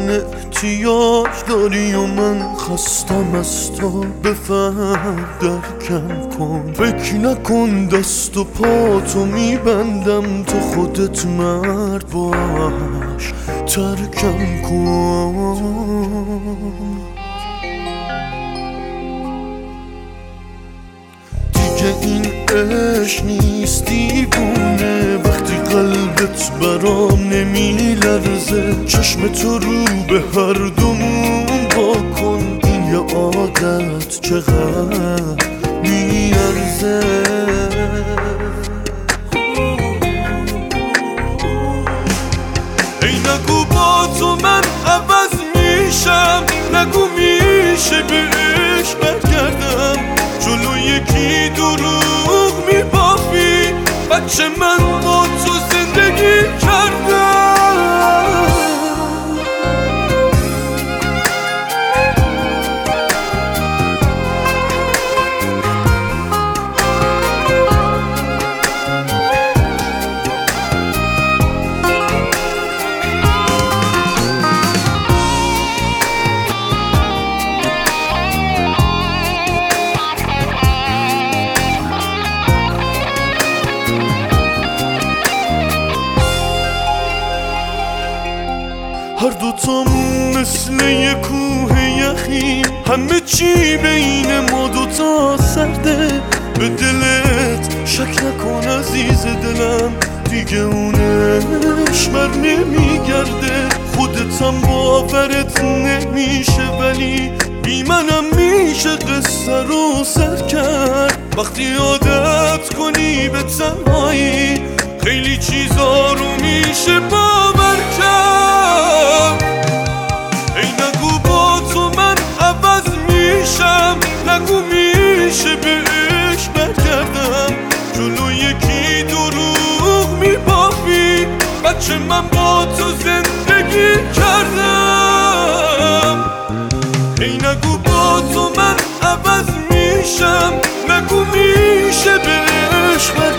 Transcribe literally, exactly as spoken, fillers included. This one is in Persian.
احتیاج داری و من خستم از تو، بفهم درکم کن. فکر نکن دست و پاتو میبندم، تو خودت مرد باش ترکم کن. دیگه این عشق نیست دیوونه، وقتی قلبت برام نمیلرزه. چشم تو رو به هر دومون با کن، این یه عادت چقدر میارزه. ای نگو با تو من عوض میشم، نگو میشه به عشق برگردم. جلو یکی دروغ میبافی، بچه من با تو زندگی کردم. هر دوتامون مثل یه کوه یخیم، همه چی بین ما دوتا سرده. به دلت شک نکن عزیز دلم، دیگه اونش بر نمیگرده. خودتم باورت نمیشه ولی بی منم میشه قصه رو سر کرد. وقتی عادت کنی به تنهایی، خیلی چیزا رو میشه باور کرد. ای نگو با تو من عوض میشم، نگو میشه به عشق برگردم. جلو یکی دروغ میبافی، بچه من با تو زندگی کردم. ای نگو با تو من عوض میشم، نگو میشه به عشق برگردم.